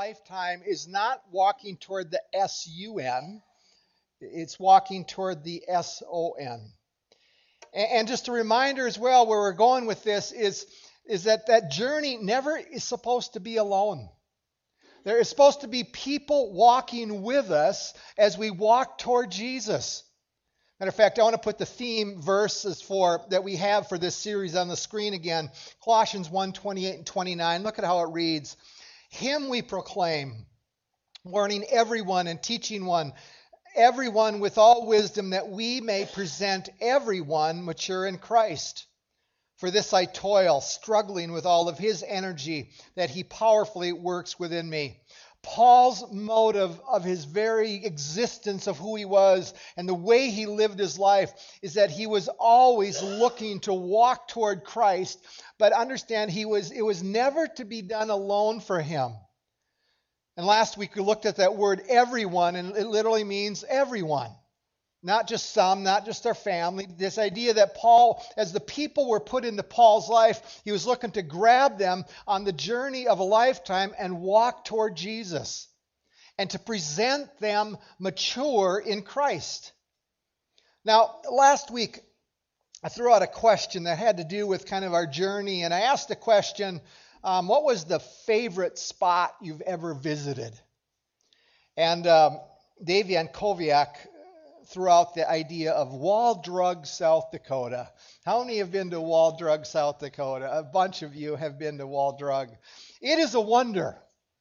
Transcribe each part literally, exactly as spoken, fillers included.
lifetime is not walking toward the S U N, it's walking toward the S O N. And just a reminder as well, where we're going with this is, is that that journey never is supposed to be alone. There is supposed to be people walking with us as we walk toward Jesus. Matter of fact, I want to put the theme verses for that we have for this series on the screen again. Colossians one, twenty-eight and twenty-nine. Look at how it reads. Him we proclaim, warning everyone and teaching one, everyone with all wisdom, that we may present everyone mature in Christ. For this I toil, struggling with all of his energy that he powerfully works within me. Paul's motive of his very existence of who he was and the way he lived his life is that he was always looking to walk toward Christ, but understand he was it was never to be done alone for him. And last week we looked at that word everyone, and it literally means everyone. Not just some, not just our family. This idea that Paul, as the people were put into Paul's life, he was looking to grab them on the journey of a lifetime and walk toward Jesus and to present them mature in Christ. Now, last week, I threw out a question that had to do with kind of our journey, and I asked the question, um, what was the favorite spot you've ever visited? And um, Dave Yankoviak threw out the idea of Wall Drug, South Dakota. How many have been to Wall Drug, South Dakota? A bunch of you have been to Wall Drug. It is a wonder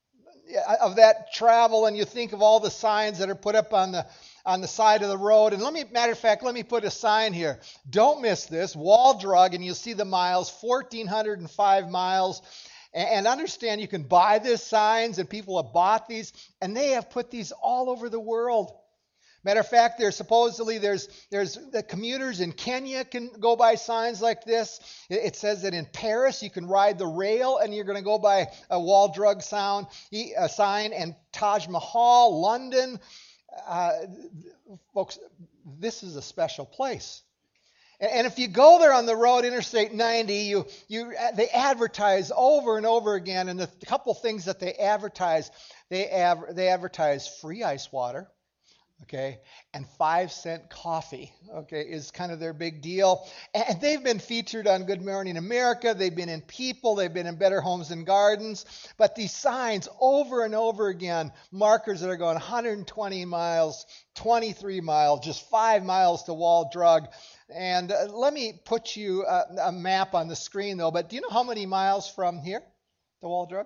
of that travel, and you think of all the signs that are put up on the on the side of the road. And let me, matter of fact, let me put a sign here. Don't miss this. Wall Drug, and you'll see the miles, one thousand four hundred five miles. And understand you can buy these signs, and people have bought these, and they have put these all over the world. Matter of fact, there's supposedly there's there's the commuters in Kenya can go by signs like this. It, it says that in Paris you can ride the rail and you're going to go by a Wall Drug sound a sign, and Taj Mahal, London, uh, folks, this is a special place. And, and if you go there on the road, Interstate ninety, you you they advertise over and over again, and the couple things that they advertise, they av- they advertise free ice water. Okay, and five cent coffee, okay, is kind of their big deal. And they've been featured on Good Morning America. They've been in People. They've been in Better Homes and Gardens. But these signs over and over again, markers that are going one hundred twenty miles, twenty-three miles, just five miles to Wall Drug. And uh, let me put you a, a map on the screen, though. But do you know how many miles from here to Wall Drug?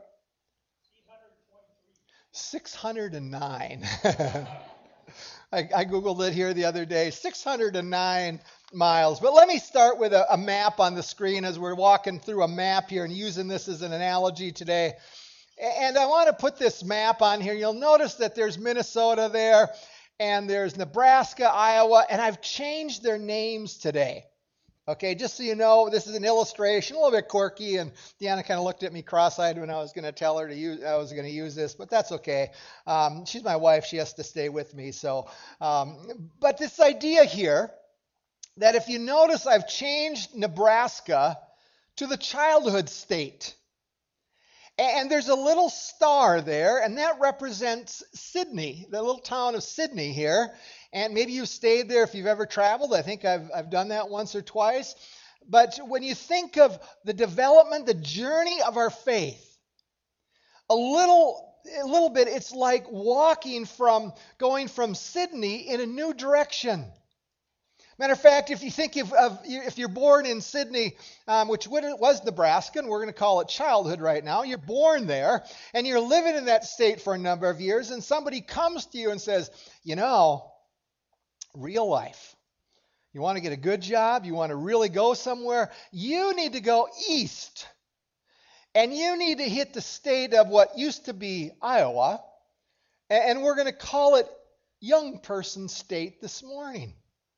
six hundred nine. I, I Googled it here the other day, six hundred nine miles. But let me start with a, a map on the screen as we're walking through a map here and using this as an analogy today. And I want to put this map on here. You'll notice that there's Minnesota there, and there's Nebraska, Iowa, and I've changed their names today. Okay, just so you know, this is an illustration, a little bit quirky, and Deanna kind of looked at me cross-eyed when I was going to tell her to use, I was going to use this, but that's okay. Um, she's my wife; she has to stay with me. So, um, but this idea here that if you notice, I've changed Nebraska to the childhood state, and there's a little star there, and that represents Sydney, the little town of Sydney here. And maybe you've stayed there if you've ever traveled. I think I've I've done that once or twice. But when you think of the development, the journey of our faith, a little a little bit, it's like walking from, going from Sydney in a new direction. Matter of fact, if you think of, of if you're born in Sydney, um, which was Nebraska, and we're going to call it childhood right now, you're born there, and you're living in that state for a number of years, and somebody comes to you and says, you know, real life. You want to get a good job? You want to really go somewhere? You need to go east. And you need to hit the state of what used to be Iowa. And we're going to call it young person state this morning.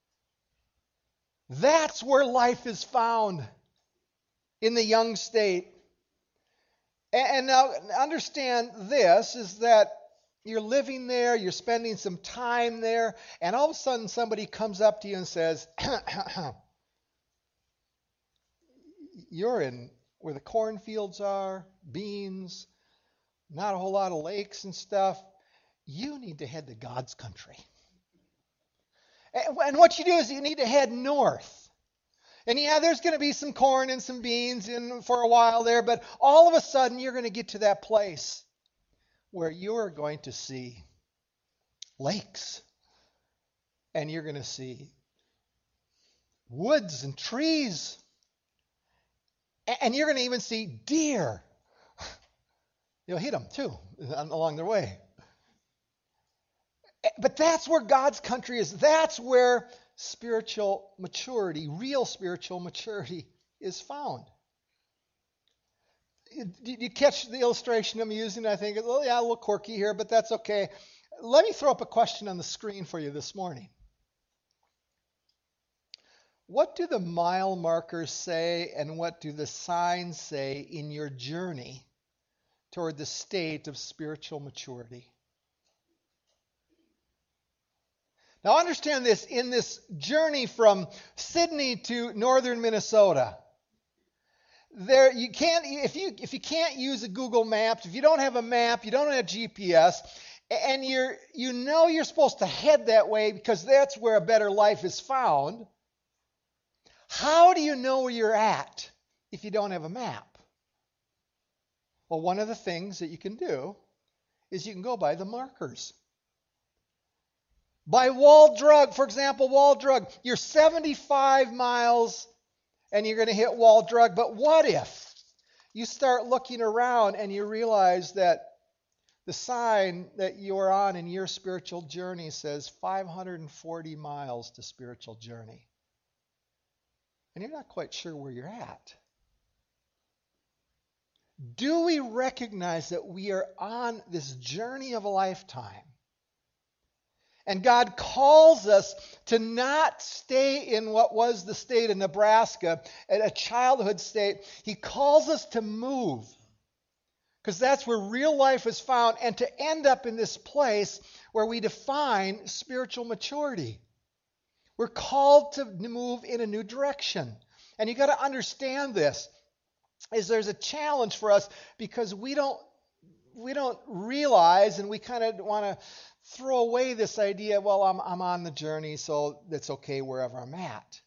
That's where life is found, in the young state. And now understand this, is that you're living there, you're spending some time there, and all of a sudden somebody comes up to you and says, you're in where the cornfields are, beans, not a whole lot of lakes and stuff, you need to head to God's country. And what you do is you need to head north. And yeah, there's going to be some corn and some beans in for a while there, but all of a sudden you're going to get to that place where you're going to see lakes. And you're going to see woods and trees. And you're going to even see deer. You'll hit them too along their way. But that's where God's country is. That's where spiritual maturity, real spiritual maturity, is found. Did you catch the illustration I'm using? I think, well, yeah, a little quirky here, but that's okay. Let me throw up a question on the screen for you this morning. What do the mile markers say and what do the signs say in your journey toward the state of spiritual maturity? Now understand this, in this journey from Sydney to northern Minnesota, there you can't if you if you can't use a Google Maps, if you don't have a map, you don't have G P S, and you're you know you're supposed to head that way because that's where a better life is found. How do you know where you're at if you don't have a map? Well, one of the things that you can do is you can go by the markers. By Wall Drug, for example, Wall Drug, you're seventy-five miles and you're going to hit Wall Drug. But what if you start looking around and you realize that the sign that you're on in your spiritual journey says five hundred forty miles to spiritual journey? And you're not quite sure where you're at. Do we recognize that we are on this journey of a lifetime? And God calls us to not stay in what was the state of Nebraska, at a childhood state. He calls us to move, because that's where real life is found, and to end up in this place where we define spiritual maturity. We're called to move in a new direction. And you've got to understand this, is there's a challenge for us because we don't we don't realize, and we kind of want to throw away this idea, well, I'm, I'm on the journey, so it's okay wherever I'm at.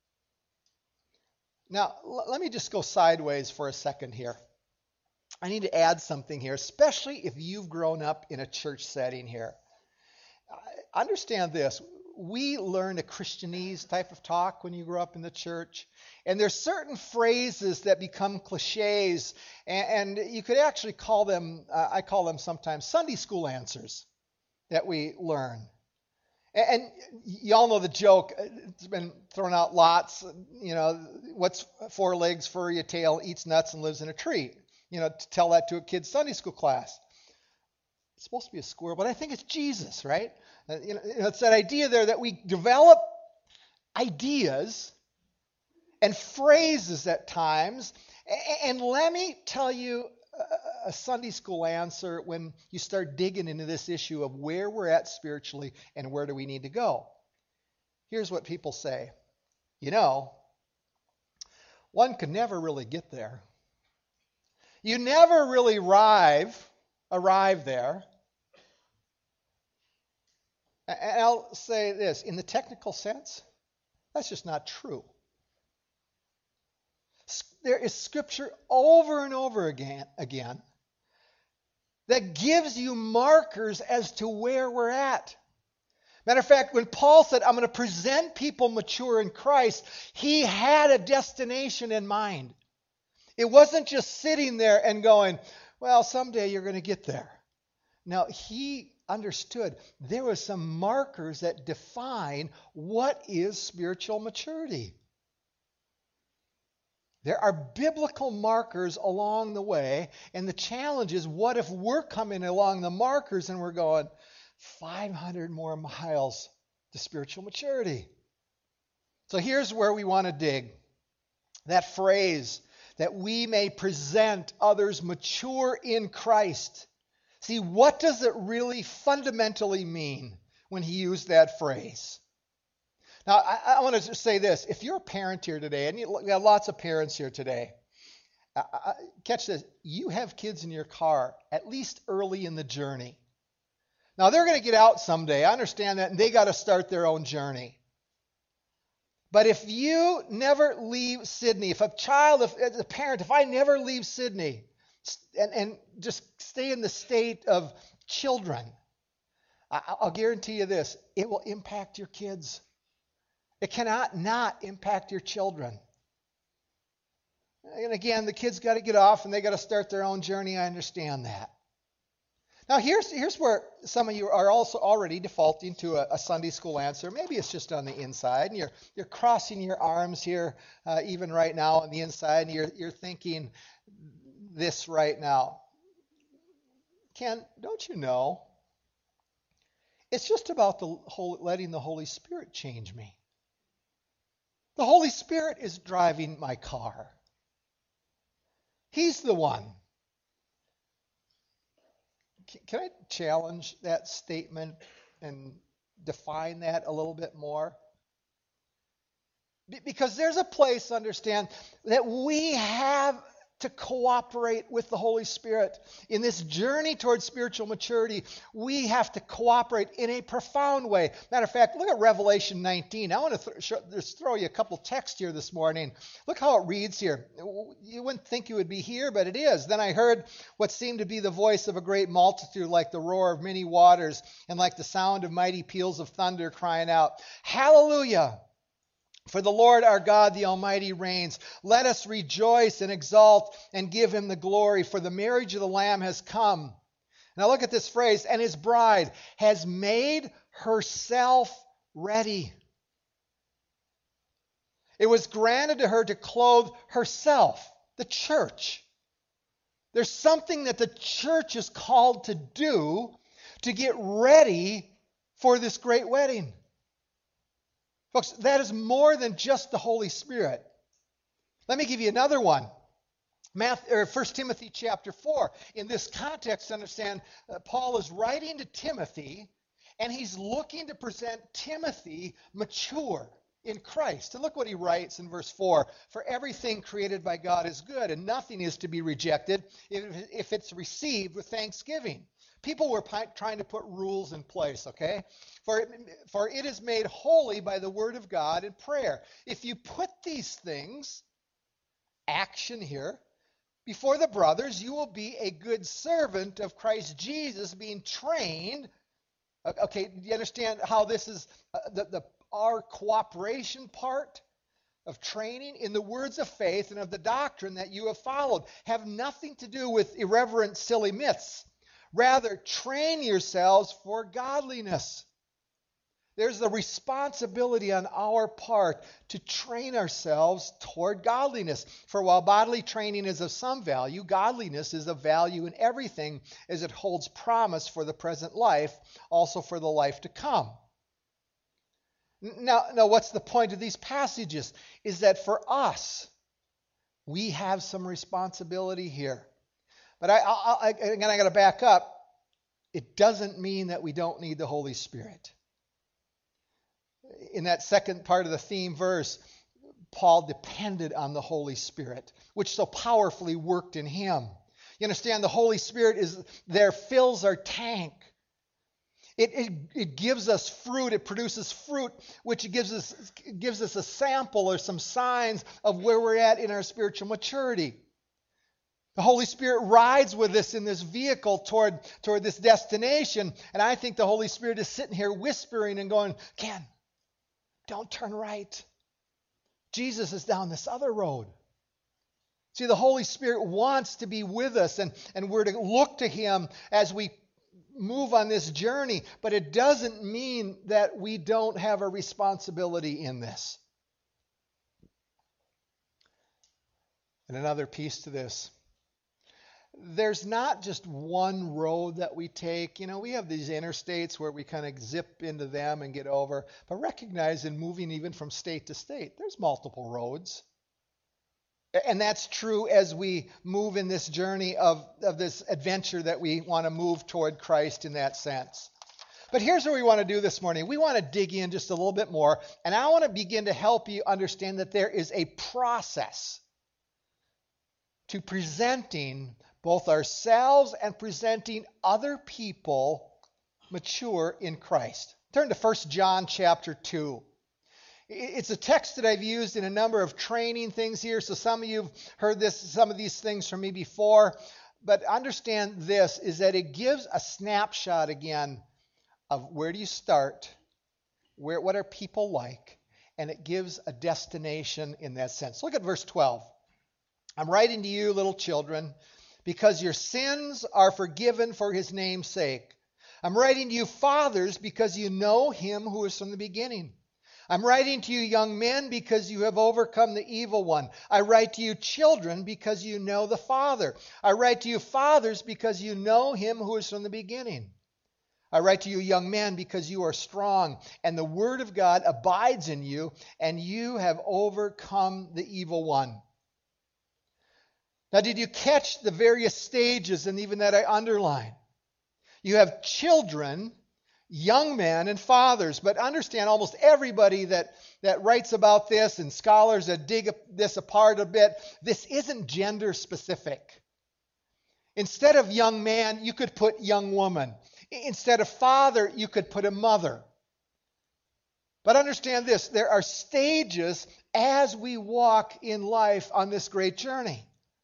Now, l- let me just go sideways for a second here. I need to add something here, especially if you've grown up in a church setting here. Uh, understand this. We learn a Christianese type of talk when you grow up in the church. And there's certain phrases that become cliches, and, and you could actually call them, uh, I call them sometimes Sunday school answers that we learn. And, and y'all know the joke, it's been thrown out lots, you know, what's four legs, furry, a tail, eats nuts, and lives in a tree? You know, to tell that to a kid's Sunday school class. It's supposed to be a squirrel, but I think it's Jesus, right? Uh, you know, it's that idea there that we develop ideas and phrases at times. And let me tell you a Sunday school answer when you start digging into this issue of where we're at spiritually and where do we need to go. Here's what people say. You know, one could never really get there. You never really arrive, arrive there. And I'll say this, in the technical sense, that's just not true. There is scripture over and over again, again that gives you markers as to where we're at. Matter of fact, when Paul said, I'm going to present people mature in Christ, he had a destination in mind. It wasn't just sitting there and going, well, someday you're going to get there. Now, he understood there were some markers that define what is spiritual maturity. There are biblical markers along the way, and the challenge is, what if we're coming along the markers and we're going five hundred more miles to spiritual maturity? So here's where we want to dig. That phrase, that we may present others mature in Christ. See, what does it really fundamentally mean when he used that phrase? Now, I, I want to say this. If you're a parent here today, and you, we have lots of parents here today, I, I, catch this, you have kids in your car at least early in the journey. Now, they're going to get out someday. I understand that, and they got to start their own journey. But if you never leave Sydney, if a child, if as a parent, if I never leave Sydney and, and just stay in the state of children, I, I'll guarantee you this, it will impact your kids. It cannot not impact your children. And again, the kids got to get off and they got to start their own journey. I understand that. Now, here's here's where some of you are also already defaulting to a, a Sunday school answer. Maybe it's just on the inside, and you're you're crossing your arms here, uh, even right now on the inside, and you're you're thinking this right now. Ken, don't you know? It's just about the whole, letting the Holy Spirit change me. The Holy Spirit is driving my car. He's the one. Can I challenge that statement and define that a little bit more? Because there's a place, understand, that we have to cooperate with the Holy Spirit. In this journey towards spiritual maturity, we have to cooperate in a profound way. Matter of fact, look at Revelation nineteen. I want to th- show, just throw you a couple texts here this morning. Look how it reads here. You wouldn't think it would be here, but it is. Then I heard what seemed to be the voice of a great multitude, like the roar of many waters, and like the sound of mighty peals of thunder, crying out, "Hallelujah! For the Lord our God, the Almighty, reigns. Let us rejoice and exult and give him the glory, for the marriage of the Lamb has come." Now look at this phrase, "and his bride has made herself ready." It was granted to her to clothe herself, the church. There's something that the church is called to do to get ready for this great wedding. Folks, that is more than just the Holy Spirit. Let me give you another one. Matthew, or First Timothy chapter four. In this context, understand, uh, Paul is writing to Timothy, and he's looking to present Timothy mature in Christ. And look what he writes in verse four. "For everything created by God is good, and nothing is to be rejected if, if it's received with thanksgiving." People were pi- trying to put rules in place, okay? For it, for it is made holy by the word of God and prayer. If you put these things, action here, before the brothers, you will be a good servant of Christ Jesus, being trained. Okay, do you understand how this is uh, the, the our cooperation part of training in the words of faith and of the doctrine that you have followed? Have nothing to do with irreverent, silly myths. Rather, train yourselves for godliness. There's the responsibility on our part to train ourselves toward godliness. For while bodily training is of some value, godliness is of value in everything, as it holds promise for the present life, also for the life to come. Now, now what's the point of these passages? Is that for us, we have some responsibility here. But I, I, I, again, I got to back up. It doesn't mean that we don't need the Holy Spirit. In that second part of the theme verse, Paul depended on the Holy Spirit, which so powerfully worked in him. You understand, the Holy Spirit is there, fills our tank. It, it, it gives us fruit. It produces fruit, which gives us, gives us a sample or some signs of where we're at in our spiritual maturity. The Holy Spirit rides with us in this vehicle toward, toward this destination. And I think the Holy Spirit is sitting here whispering and going, "Ken, don't turn right. Jesus is down this other road." See, the Holy Spirit wants to be with us, and, and we're to look to him as we move on this journey. But it doesn't mean that we don't have a responsibility in this. And another piece to this. There's not just one road that we take. You know, we have these interstates where we kind of zip into them and get over. But recognize in moving even from state to state, there's multiple roads. And that's true as we move in this journey of, of this adventure that we want to move toward Christ in that sense. But here's what we want to do this morning. We want to dig in just a little bit more. And I want to begin to help you understand that there is a process to presenting both ourselves and presenting other people mature in Christ. Turn to First John chapter two. It's a text that I've used in a number of training things here, so some of you have heard this, some of these things from me before, but understand this, is that it gives a snapshot again of where do you start, where, what are people like, and it gives a destination in that sense. Look at verse twelve. I'm writing to you, little children, because your sins are forgiven for his name's sake. I'm writing to you, fathers, because you know him who is from the beginning. I'm writing to you, young men, because you have overcome the evil one. I write to you, children, because you know the Father. I write to you, fathers, because you know him who is from the beginning. I write to you, young men, because you are strong, and the word of God abides in you, and you have overcome the evil one. Now, did you catch the various stages, and even that I underline? You have children, young men, and fathers. But understand, almost everybody that, that writes about this, and scholars that dig this apart a bit, this isn't gender specific. Instead of young man, you could put young woman. Instead of father, you could put a mother. But understand this, there are stages as we walk in life on this great journey.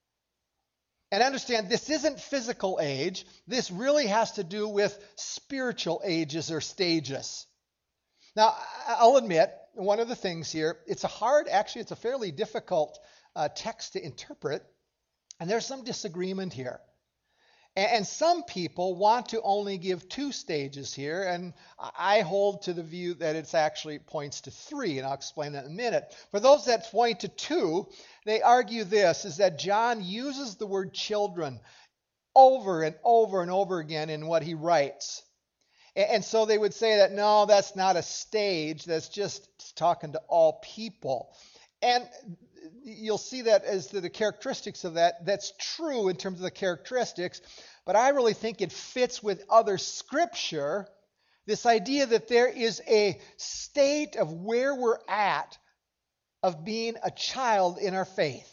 And understand, this isn't physical age. This really has to do with spiritual ages or stages. Now, I'll admit, one of the things here, it's a hard, actually, it's a fairly difficult uh, text to interpret. And there's some disagreement here. And some people want to only give two stages here, and I hold to the view that it actually points to three, and I'll explain that in a minute. For those that point to two, they argue this, is that John uses the word children over and over and over again in what he writes. And so they would say that, no, that's not a stage, that's just talking to all people. And you'll see that as the characteristics of that, that's true in terms of the characteristics, but I really think it fits with other scripture, this idea that there is a state of where we're at of being a child in our faith.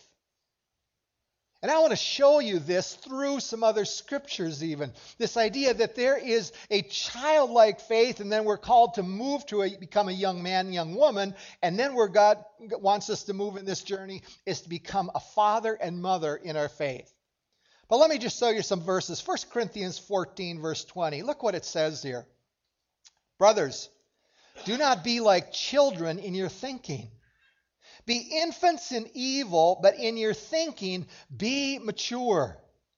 And I want to show you this through some other scriptures even. This idea that there is a childlike faith, and then we're called to move to a, become a young man, young woman, and then where God wants us to move in this journey is to become a father and mother in our faith. But let me just show you some verses. First Corinthians fourteen, verse twenty. Look what it says here. Brothers, do not be like children in your thinking. Be infants in evil, but in your thinking, be mature.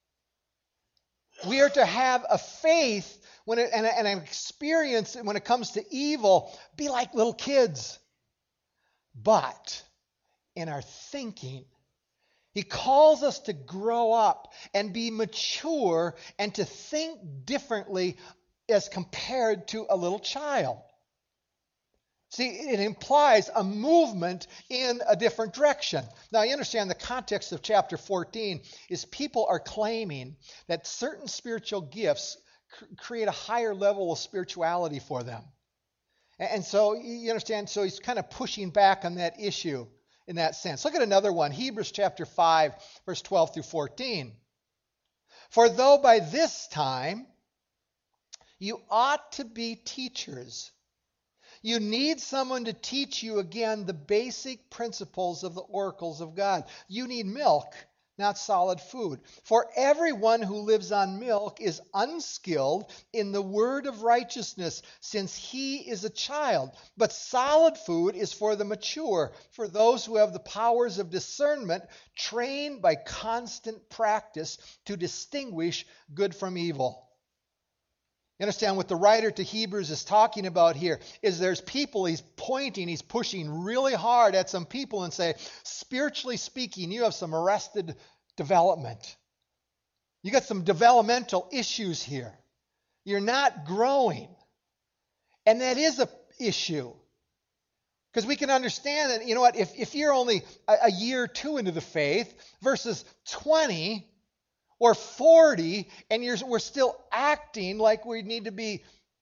We are to have a faith when it, and, and an experience when it comes to evil, be like little kids. But in our thinking, he calls us to grow up and be mature and to think differently as compared to a little child. See, it implies a movement in a different direction. Now, you understand the context of chapter fourteen is people are claiming that certain spiritual gifts cr- create a higher level of spirituality for them. And, and so, you understand, so he's kind of pushing back on that issue in that sense. Look at another one, Hebrews chapter five, verse twelve through fourteen. For though by this time you ought to be teachers, you need someone to teach you again the basic principles of the oracles of God. You need milk, not solid food. For everyone who lives on milk is unskilled in the word of righteousness, since he is a child. But solid food is for the mature, for those who have the powers of discernment, trained by constant practice to distinguish good from evil. You understand what the writer to Hebrews is talking about here is there's people he's pointing, he's pushing really hard at some people and say, spiritually speaking, you have some arrested development. You got some developmental issues here. You're not growing. And that is an issue. Because we can understand that, you know what, if, if you're only a, a year or two into the faith versus twenty or forty, and you're, we're still acting like we need to be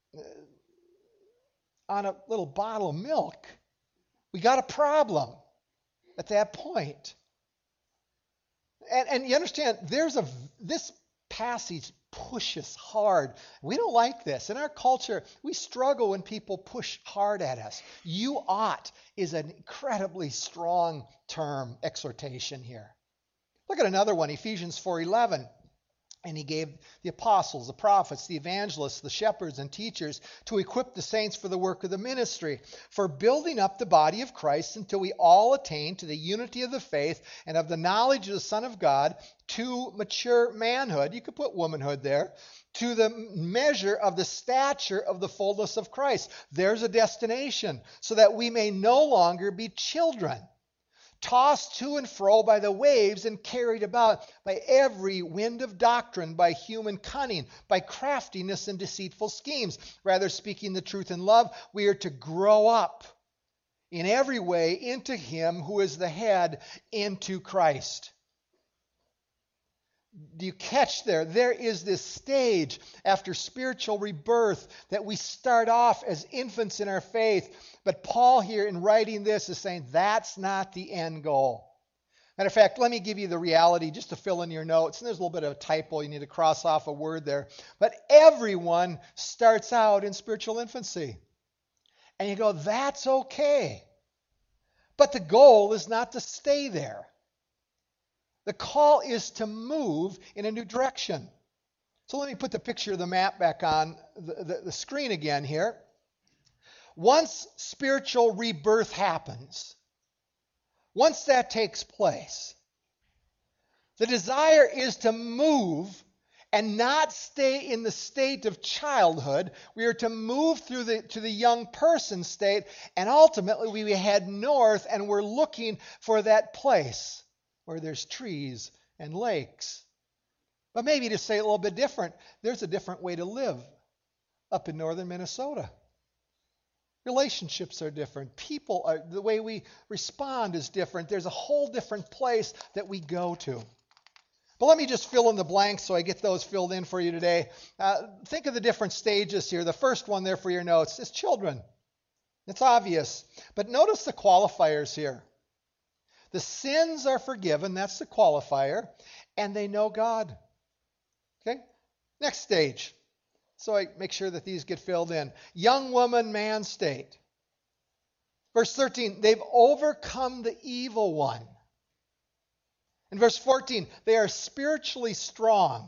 on a little bottle of milk, we got a problem at that point. And, and you understand, there's a this passage pushes hard. We don't like this. In our culture, we struggle when people push hard at us. You ought is an incredibly strong term, exhortation here. Look at another one, Ephesians four eleven. And he gave the apostles, the prophets, the evangelists, the shepherds, and teachers to equip the saints for the work of the ministry, for building up the body of Christ until we all attain to the unity of the faith and of the knowledge of the Son of God, to mature manhood. You could put womanhood there. To the measure of the stature of the fullness of Christ. There's a destination, so that we may no longer be children, tossed to and fro by the waves and carried about by every wind of doctrine, by human cunning, by craftiness and deceitful schemes. Rather, speaking the truth in love, we are to grow up in every way into him who is the head, into Christ. Do you catch there? There is this stage after spiritual rebirth that we start off as infants in our faith. But Paul here in writing this is saying that's not the end goal. Matter of fact, let me give you the reality just to fill in your notes. And there's a little bit of a typo. You need to cross off a word there. But everyone starts out in spiritual infancy. And you go, that's okay. But the goal is not to stay there. The call is to move in a new direction. So let me put the picture of the map back on the, the, the screen again here. Once spiritual rebirth happens, once that takes place, the desire is to move and not stay in the state of childhood. We are to move through the, to the young person state, and ultimately we head north and we're looking for that place where there's trees and lakes. But maybe to say it a little bit different, there's a different way to live up in northern Minnesota. Relationships are different. People are, the way we respond is different. There's a whole different place that we go to. But let me just fill in the blanks so I get those filled in for you today. Uh, think of the different stages here. The first one there for your notes is children. It's obvious. But notice the qualifiers here. The sins are forgiven, that's the qualifier, and they know God. Okay? Next stage. So I make sure that these get filled in. Young woman, man state. Verse thirteen, they've overcome the evil one. In verse fourteen, they are spiritually strong.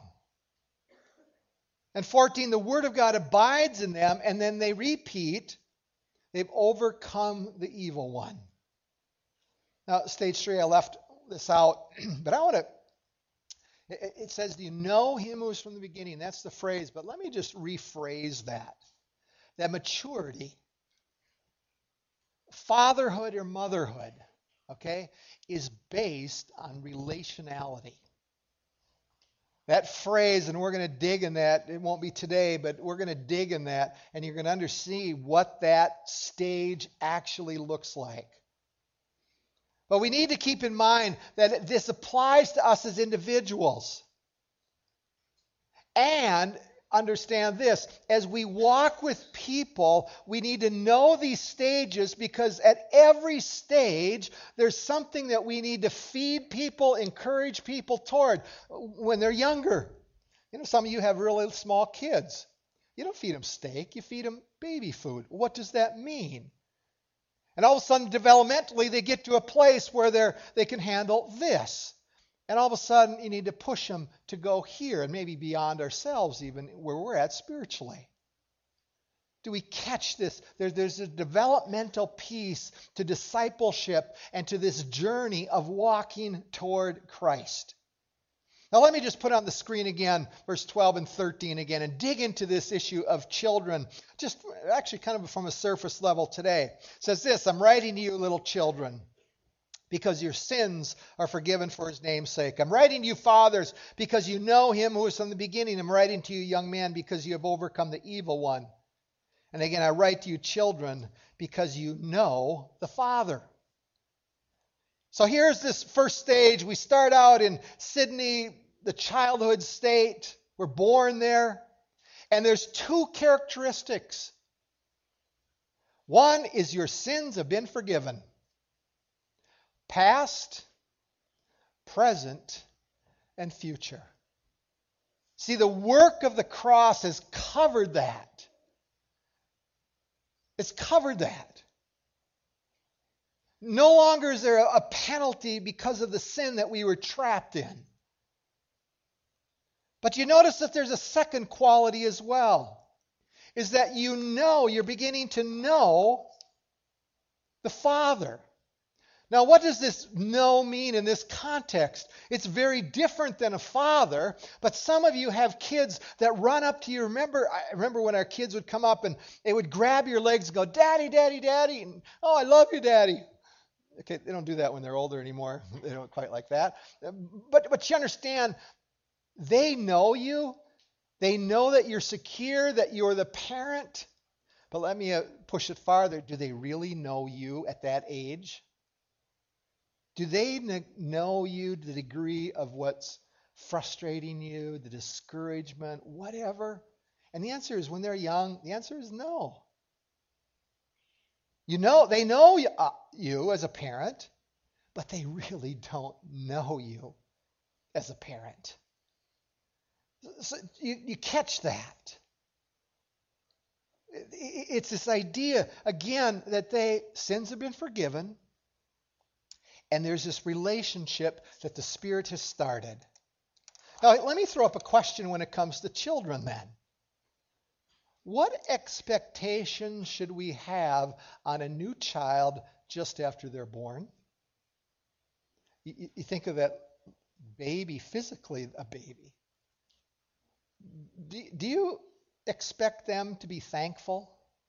And fourteen, the word of God abides in them, and then they repeat, they've overcome the evil one. Now, stage three, I left this out, but I want to, it, it says, do you know him who is from the beginning? That's the phrase, but let me just rephrase that. That maturity, fatherhood or motherhood, okay, is based on relationality. That phrase, and we're going to dig in that, it won't be today, but we're going to dig in that, and you're going to understand what that stage actually looks like. But we need to keep in mind that this applies to us as individuals. And understand this, as we walk with people, we need to know these stages, because at every stage, there's something that we need to feed people, encourage people toward when they're younger. You know, some of you have really small kids. You don't feed them steak, you feed them baby food. What does that mean? And all of a sudden, developmentally, they get to a place where they're, they can handle this. And all of a sudden, you need to push them to go here, and maybe beyond ourselves even, where we're at spiritually. Do we catch this? There, there's a developmental piece to discipleship and to this journey of walking toward Christ. Now let me just put on the screen again, verse twelve and thirteen again, and dig into this issue of children, just actually kind of from a surface level today. It says this, I'm writing to you, little children, because your sins are forgiven for his name's sake. I'm writing to you, fathers, because you know him who is from the beginning. I'm writing to you, young men, because you have overcome the evil one. And again, I write to you, children, because you know the Father. So here's this first stage. We start out in Sydney, the childhood state. We're born there. And there's two characteristics. One is your sins have been forgiven. Past, present, and future. See, the work of the cross has covered that. It's covered that. No longer is there a penalty because of the sin that we were trapped in. But you notice that there's a second quality as well, is that you know, you're beginning to know the Father. Now, what does this know mean in this context? It's very different than a father, but some of you have kids that run up to you. Remember, I remember when our kids would come up and they would grab your legs and go, "Daddy, Daddy, Daddy," and, "Oh, I love you, Daddy." Okay, they don't do that when they're older anymore. They don't quite like that. But, but you understand, they know you. They know that you're secure, that you're the parent. But let me uh, push it farther. Do they really know you at that age? Do they know you to the degree of what's frustrating you, the discouragement, whatever? And the answer is, when they're young, the answer is no. You know, they know you, uh, you as a parent, but they really don't know you as a parent. So you, you catch that. It's this idea, again, that they sins have been forgiven, and there's this relationship that the Spirit has started. Now, let me throw up a question when it comes to children then. What expectations should we have on a new child just after they're born? You, you think of that baby, physically a baby. Do, do you expect them to be thankful?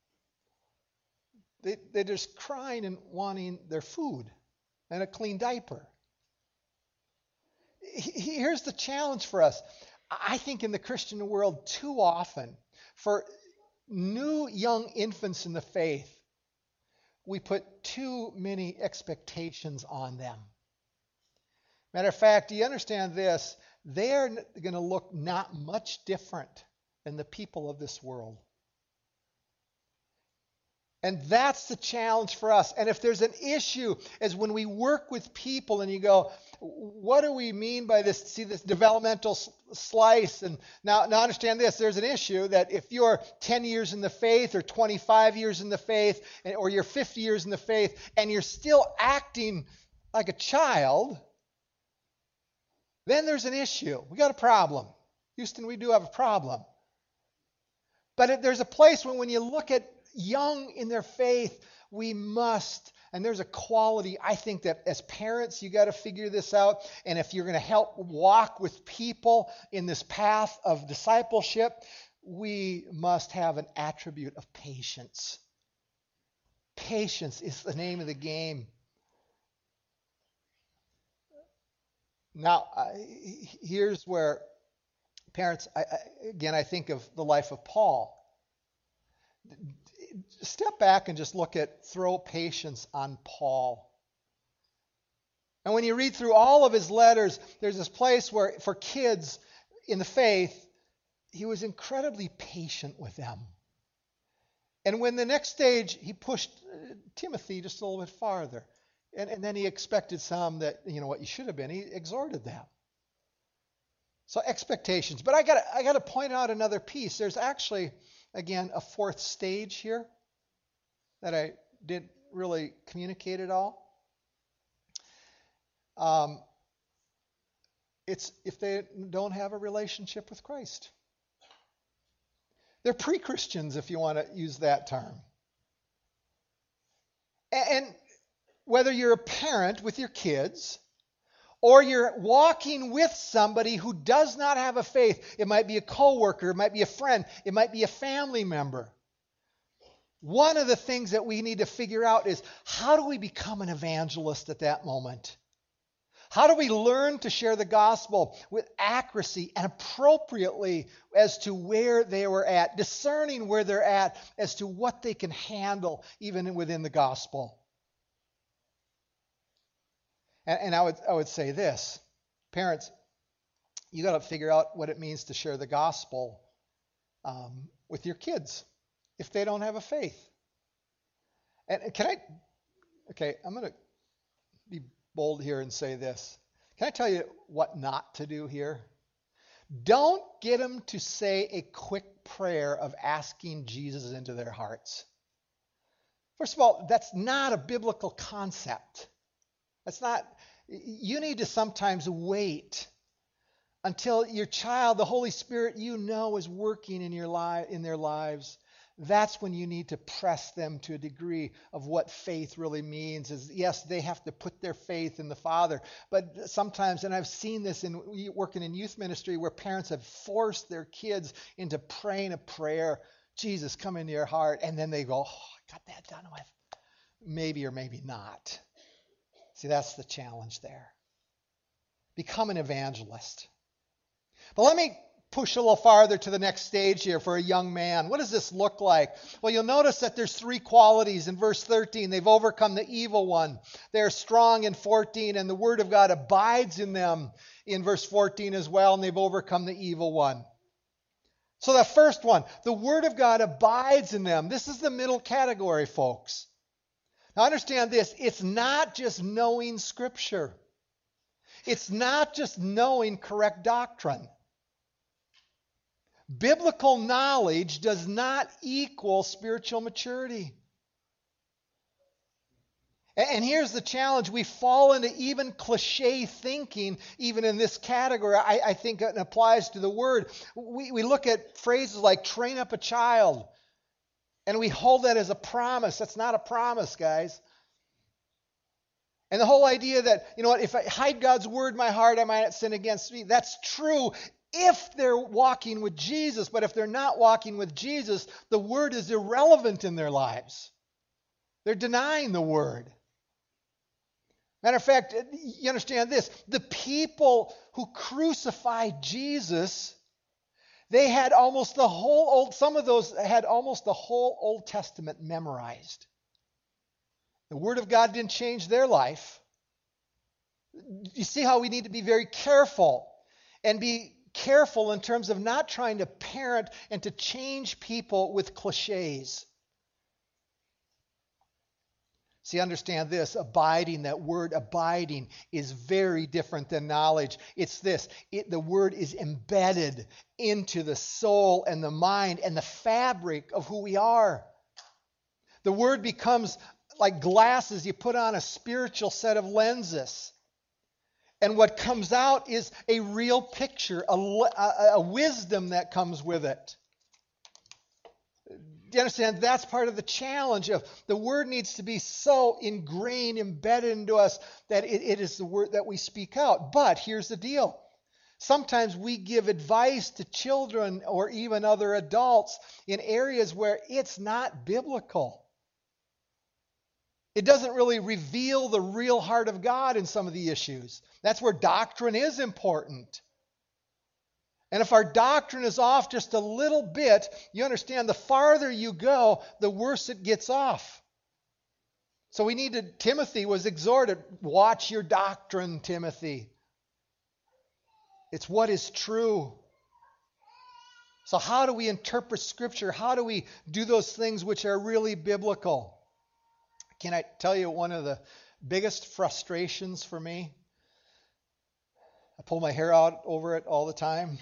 They, they're just crying and wanting their food and a clean diaper. Here's the challenge for us. I think in the Christian world, too often, for new young infants in the faith, we put too many expectations on them. Matter of fact, do you understand this? They're going to look not much different than the people of this world. And that's the challenge for us. And if there's an issue, as when we work with people and you go, what do we mean by this? See this developmental slice. And now, now understand this. There's an issue that if you're ten years in the faith or twenty-five years in the faith, or you're fifty years in the faith, and you're still acting like a child, then there's an issue. We got a problem. Houston, we do have a problem. But it, there's a place when when you look at young in their faith, we must, and there's a quality, I think, that as parents, you got to figure this out. And if you're going to help walk with people in this path of discipleship, we must have an attribute of patience. Patience is the name of the game. Now, I, here's where parents, I, I, again, I think of the life of Paul. Step back and just look at, throw patience on Paul. And when you read through all of his letters, there's this place where, for kids in the faith, he was incredibly patient with them. And when the next stage, he pushed Timothy just a little bit farther. And, and then he expected some that, you know, what you should have been. He exhorted them. So expectations. But I got I got to point out another piece. There's actually, again, a fourth stage here that I didn't really communicate at all. Um, it's if they don't have a relationship with Christ. They're pre-Christians, if you want to use that term. And whether you're a parent with your kids, or you're walking with somebody who does not have a faith, it might be a coworker, it might be a friend, it might be a family member. One of the things that we need to figure out is, how do we become an evangelist at that moment? How do we learn to share the gospel with accuracy and appropriately as to where they were at, discerning where they're at as to what they can handle even within the gospel? And, and I would I would say this, parents, you got to figure out what it means to share the gospel um, with your kids if they don't have a faith. And can I? Okay, I'm going to be bold here and say this. Can I tell you what not to do here? Don't get them to say a quick prayer of asking Jesus into their hearts. First of all, that's not a biblical concept. That's not, you need to sometimes wait until your child, the Holy Spirit you know is working in your li- in their lives. That's when you need to press them to a degree of what faith really means. Is yes, they have to put their faith in the Father. But sometimes, and I've seen this in working in youth ministry, where parents have forced their kids into praying a prayer, Jesus, come into your heart. And then they go, oh, I got that done with. Maybe or maybe not. See, that's the challenge there. Become an evangelist. But let me push a little farther to the next stage here for a young man. What does this look like? Well, you'll notice that there's three qualities in verse thirteen. They've overcome the evil one. They're strong in fourteen, and the word of God abides in them in verse fourteen as well, and they've overcome the evil one. So the first one, the word of God abides in them. This is the middle category, folks. Now understand this, it's not just knowing Scripture. It's not just knowing correct doctrine. Biblical knowledge does not equal spiritual maturity. And here's the challenge. We fall into even cliche thinking, even in this category. I, I think it applies to the word. We, we look at phrases like train up a child, and we hold that as a promise. That's not a promise, guys. And the whole idea that, you know what, if I hide God's word in my heart, I might not sin against me. That's true if they're walking with Jesus. But if they're not walking with Jesus, the word is irrelevant in their lives. They're denying the word. Matter of fact, you understand this. The people who crucified Jesus, they had almost the whole Old, some of those had almost the whole Old Testament memorized. The Word of God didn't change their life. You see how we need to be very careful and be careful in terms of not trying to parent and to change people with cliches. See, understand this, abiding, that word abiding is very different than knowledge. It's this, it, the word is embedded into the soul and the mind and the fabric of who we are. The word becomes like glasses you put on a spiritual set of lenses. And what comes out is a real picture, a, a, a wisdom that comes with it. Do you understand? That's part of the challenge of the word needs to be so ingrained, embedded into us that it, it is the word that we speak out. But here's the deal. Sometimes we give advice to children or even other adults in areas where it's not biblical. It doesn't really reveal the real heart of God in some of the issues. That's where doctrine is important. And if our doctrine is off just a little bit, you understand the farther you go, the worse it gets off. So we need to, Timothy was exhorted, watch your doctrine, Timothy. It's what is true. So how do we interpret Scripture? How do we do those things which are really biblical? Can I tell you one of the biggest frustrations for me? I pull my hair out over it all the time.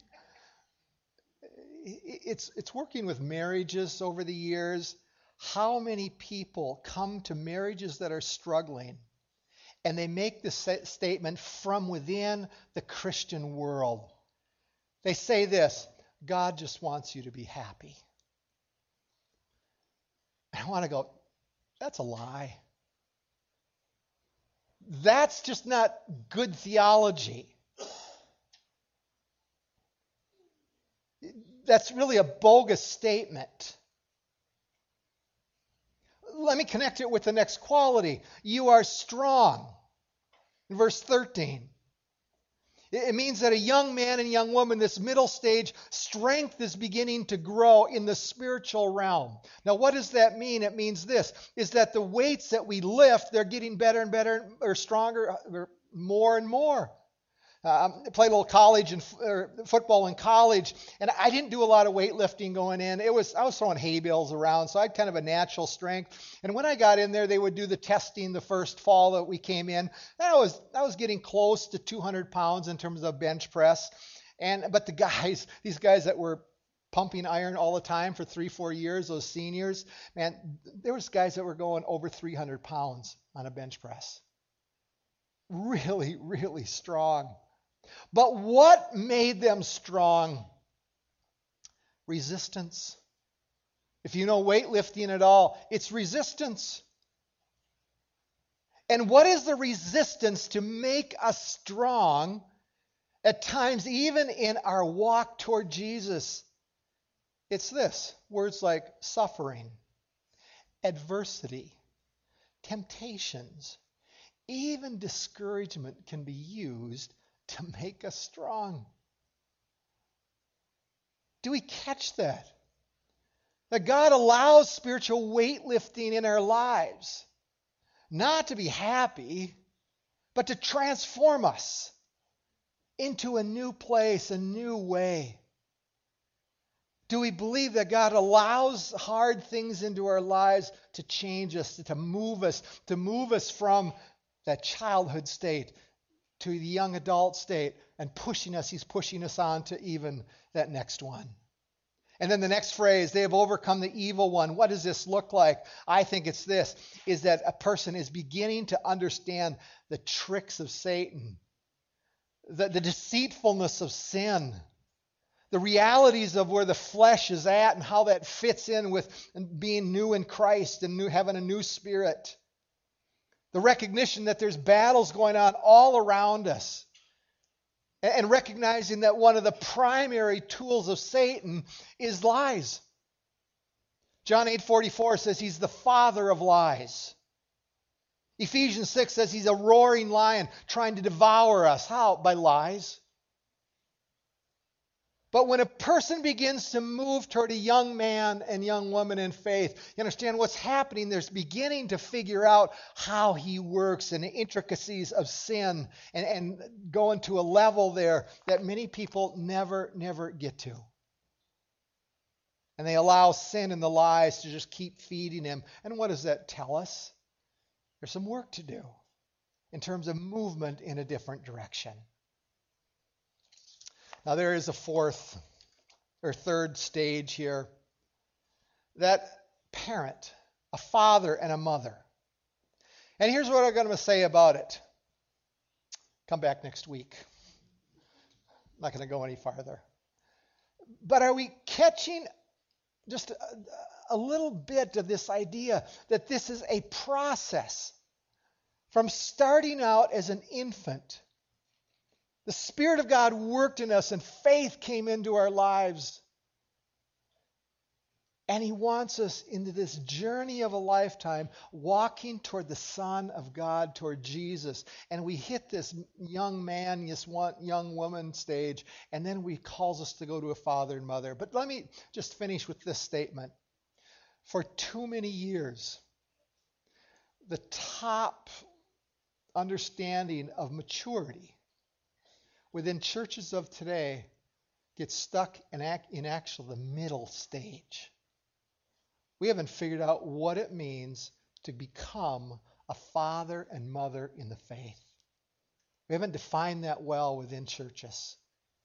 It's it's working with marriages over the years. How many people come to marriages that are struggling and they make this statement from within the Christian world? They say this, God just wants you to be happy. I want to go, that's a lie. That's just not good theology. That's really a bogus statement. Let me connect it with the next quality. You are strong. In verse thirteen. It means that a young man and young woman, this middle stage, strength is beginning to grow in the spiritual realm. Now, what does that mean? It means this, is that the weights that we lift, they're getting better and better, or stronger, or more and more. Um, I played a little college and or football in college, and I didn't do a lot of weightlifting going in. It was I was throwing hay bales around, so I had kind of a natural strength. And when I got in there, they would do the testing the first fall that we came in. And I was I was getting close to two hundred pounds in terms of bench press. And but the guys, these guys that were pumping iron all the time for three, four years, those seniors, man, there was guys that were going over three hundred pounds on a bench press. Really, really strong. But what made them strong? Resistance. If you know weightlifting at all, it's resistance. And what is the resistance to make us strong at times, even in our walk toward Jesus? It's this, words like suffering, adversity, temptations, even discouragement can be used to make us strong. Do we catch that? That God allows spiritual weightlifting in our lives, not to be happy, but to transform us into a new place, a new way. Do we believe that God allows hard things into our lives to change us, to move us, to move us from that childhood state to the young adult state, and pushing us, he's pushing us on to even that next one. And then the next phrase, they have overcome the evil one. What does this look like? I think it's this, is that a person is beginning to understand the tricks of Satan, the, the deceitfulness of sin, the realities of where the flesh is at and how that fits in with being new in Christ and new, having a new spirit. The recognition that there's battles going on all around us. And recognizing that one of the primary tools of Satan is lies. John eight forty-four says he's the father of lies. Ephesians six says he's a roaring lion trying to devour us. How? By lies. But when a person begins to move toward a young man and young woman in faith, you understand what's happening. There's beginning to figure out how he works and the intricacies of sin and, and going to a level there that many people never, never get to. And they allow sin and the lies to just keep feeding him. And what does that tell us? There's some work to do in terms of movement in a different direction. Now there is a fourth or third stage here. That parent, a father and a mother. And here's what I'm going to say about it. Come back next week. I'm not going to go any farther. But are we catching just a, a little bit of this idea that this is a process from starting out as an infant? The Spirit of God worked in us and faith came into our lives. And he wants us into this journey of a lifetime walking toward the Son of God, toward Jesus. And we hit this young man, this one, young woman stage, and then he calls us to go to a father and mother. But let me just finish with this statement. For too many years, the top understanding of maturity within churches of today gets stuck in, act, in actually the middle stage. We haven't figured out what it means to become a father and mother in the faith. We haven't defined that well within churches.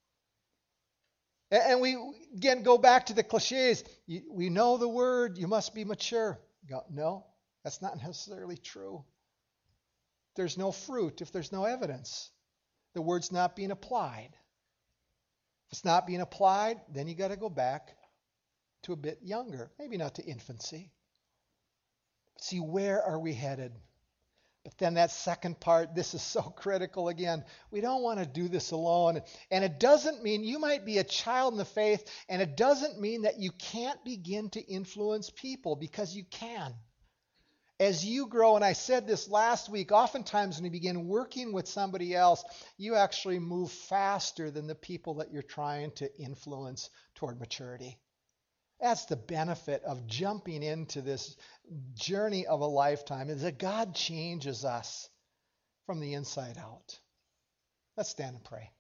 And, and we, again, go back to the cliches. You, we know the word, you must be mature. You go, no, that's not necessarily true. There's no fruit if there's no evidence. The word's not being applied. If it's not being applied, then you got to go back to a bit younger. Maybe not to infancy. See, where are we headed? But then that second part, this is so critical again. We don't want to do this alone. And it doesn't mean you might be a child in the faith, and it doesn't mean that you can't begin to influence people, because you can. As you grow, and I said this last week, oftentimes when you begin working with somebody else, you actually move faster than the people that you're trying to influence toward maturity. That's the benefit of jumping into this journey of a lifetime, is that God changes us from the inside out. Let's stand and pray.